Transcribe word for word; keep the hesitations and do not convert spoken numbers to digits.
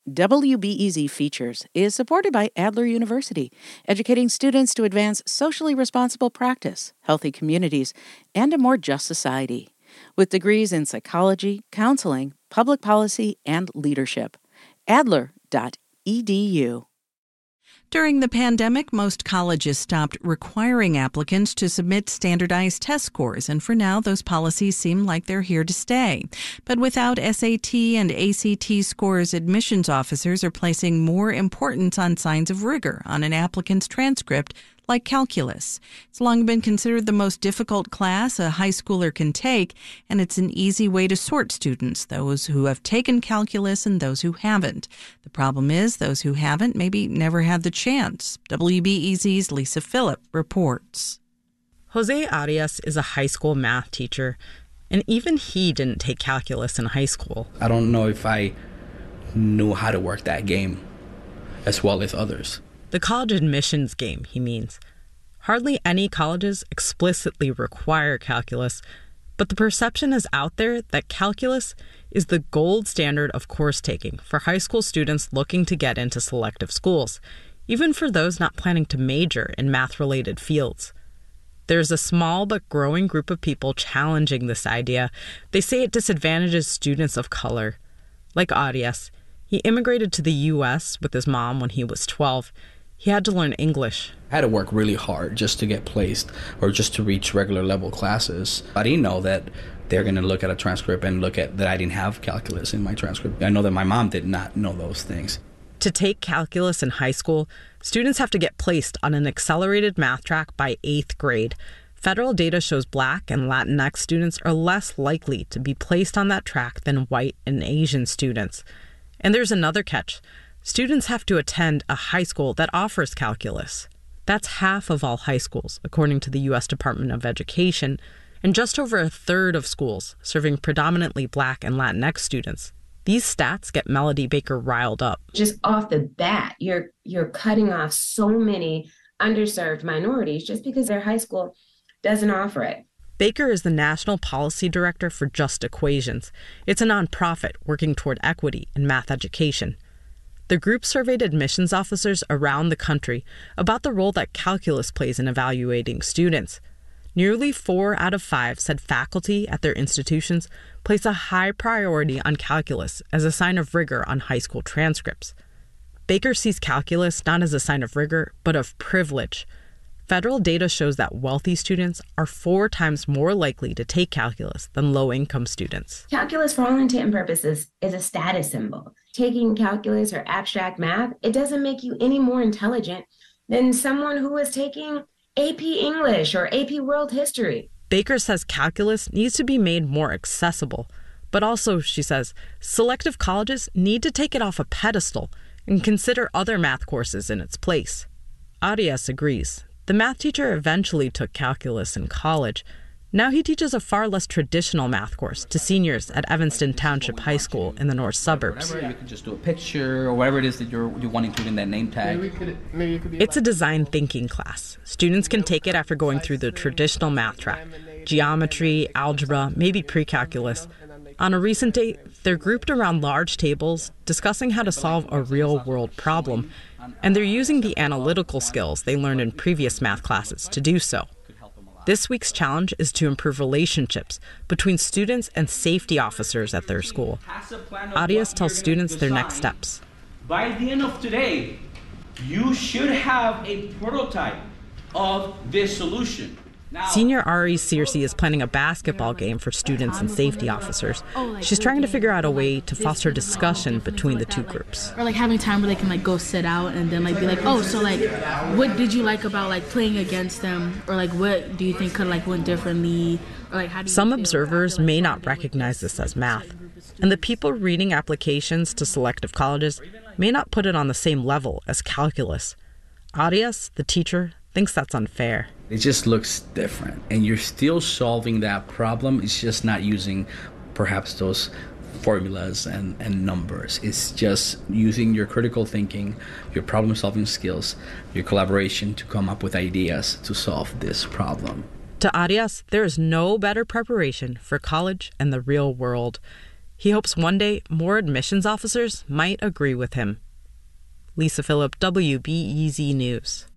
W B E Z Features is supported by Adler University, educating students to advance socially responsible practice, healthy communities, and a more just society. With degrees in psychology, counseling, public policy, and leadership. Adler dot E D U. During the pandemic, most colleges stopped requiring applicants to submit standardized test scores, and for now, those policies seem like they're here to stay. But without S A T and A C T scores, admissions officers are placing more importance on signs of rigor on an applicant's transcript, like calculus. It's long been considered the most difficult class a high schooler can take, and it's an easy way to sort students, those who have taken calculus and those who haven't. The problem is those who haven't maybe never had the chance. W B E Z's Lisa Phillip reports. Jose Arias is a high school math teacher, and even he didn't take calculus in high school. I don't know if I knew how to work that game as well as others. The college admissions game, he means. Hardly any colleges explicitly require calculus, but the perception is out there that calculus is the gold standard of course taking for high school students looking to get into selective schools, even for those not planning to major in math-related fields. There's a small but growing group of people challenging this idea. They say it disadvantages students of color. Like Arias, he immigrated to the U S with his mom when he was twelve. He had to learn English. I had to work really hard just to get placed or just to reach regular level classes. I didn't know that they're going to look at a transcript and look at that I didn't have calculus in my transcript. I know that my mom did not know those things. To take calculus in high school, students have to get placed on an accelerated math track by eighth grade. Federal data shows Black and Latinx students are less likely to be placed on that track than white and Asian students. And there's another catch. Students have to attend a high school that offers calculus. That's half of all high schools, according to the U S Department of Education, and just over a third of schools serving predominantly Black and Latinx students. These stats get Melody Baker riled up. Just off the bat, you're you're cutting off so many underserved minorities just because their high school doesn't offer it. Baker is the National Policy Director for Just Equations. It's a nonprofit working toward equity in math education. The group surveyed admissions officers around the country about the role that calculus plays in evaluating students. Nearly four out of five said faculty at their institutions place a high priority on calculus as a sign of rigor on high school transcripts. Baker sees calculus not as a sign of rigor, but of privilege. Federal data shows that wealthy students are four times more likely to take calculus than low-income students. Calculus, for all intent and purposes, is a status symbol. Taking calculus or abstract math, it doesn't make you any more intelligent than someone who is taking A P English or A P World History. Baker says calculus needs to be made more accessible, but also, she says, selective colleges need to take it off a pedestal and consider other math courses in its place. Arias agrees. The math teacher eventually took calculus in college. Now he teaches a far less traditional math course to seniors at Evanston Township High School in the north suburbs. You can just do a picture or whatever it is that you're, you want to include in that name tag. Maybe could, maybe it could be it's a design thinking class. Students can take it after going through the traditional math track, geometry, algebra, maybe pre-calculus. On a recent date, they're grouped around large tables discussing how to solve a real-world problem, and they're using the analytical skills they learned in previous math classes to do so. This week's challenge is to improve relationships between students and safety officers at their school. Arias tells students their next steps. By the end of today, you should have a prototype of this solution. Now, Senior Ari Searcy is planning a basketball game for students and safety officers. She's trying to figure out a way to foster discussion between the two groups. Or like having time where they can like go sit out and then like be like, oh, so like what did you like about like playing against them? Or like what do you think could like went differently? Or like how do you Some observers may not recognize this as math, and the people reading applications to selective colleges may not put it on the same level as calculus. Arias, the teacher, thinks that's unfair. It just looks different, and you're still solving that problem. It's just not using perhaps those formulas and, and numbers. It's just using your critical thinking, your problem-solving skills, your collaboration to come up with ideas to solve this problem. To Arias, there is no better preparation for college and the real world. He hopes one day more admissions officers might agree with him. Lisa Phillip, W B E Z News.